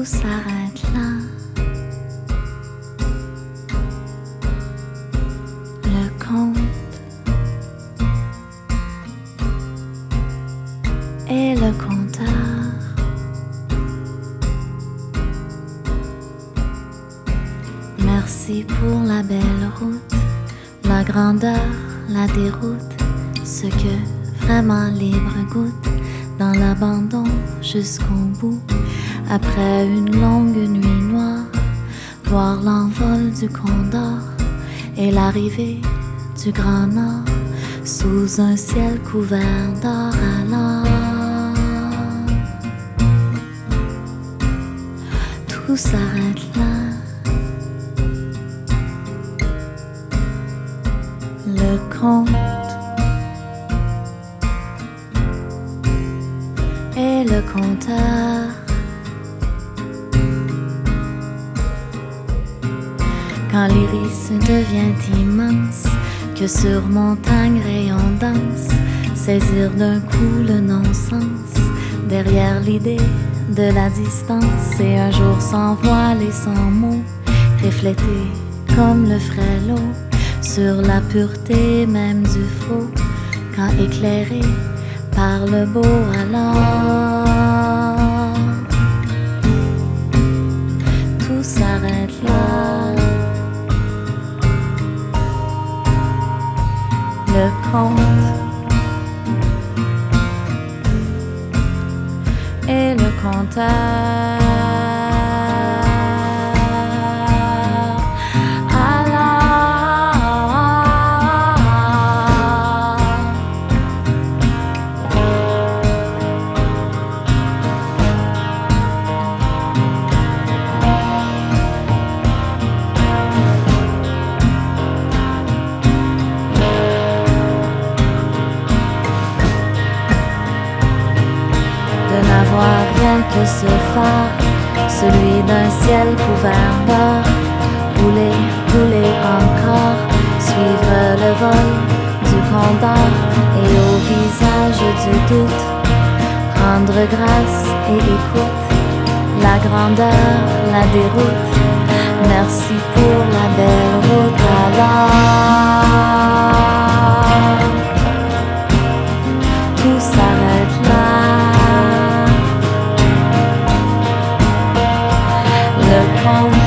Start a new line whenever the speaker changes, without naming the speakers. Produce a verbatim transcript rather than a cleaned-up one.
s'arrête là. Le compte et le compteur. Merci pour la belle route, la grandeur, la déroute, ce que vraiment libre goûte dans l'abandon jusqu'au bout. Après une longue nuit noire, voir l'envol du condor et l'arrivée du grand nord sous un ciel couvert d'or alors. Tout s'arrête là. Le compte et le compteur. Quand l'iris devient immense, que sur montagne rayon danse, saisir d'un coup le non-sens, derrière l'idée de la distance, et un jour sans voile et sans mots, refléter comme le frêle l'eau sur la pureté même du faux, quand éclairé par le beau alors. Tout s'arrête là. Le compte et le compteur. Rien que ce phare, celui d'un ciel couvert d'or, rouler, rouler encore, suivre le vol du condor et au visage du doute, rendre grâce et écoute, la grandeur, la déroute, merci pour la belle route alors. Tout s'arrête là. Le compte